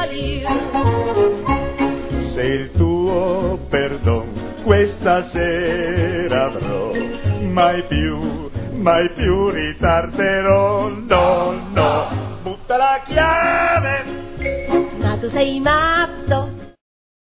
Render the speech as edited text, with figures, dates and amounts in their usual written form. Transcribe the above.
dire. Se il tuo perdon questa sera avrò, mai più ritarderò, no, no. Butta la chiave, Ma tu sei matto,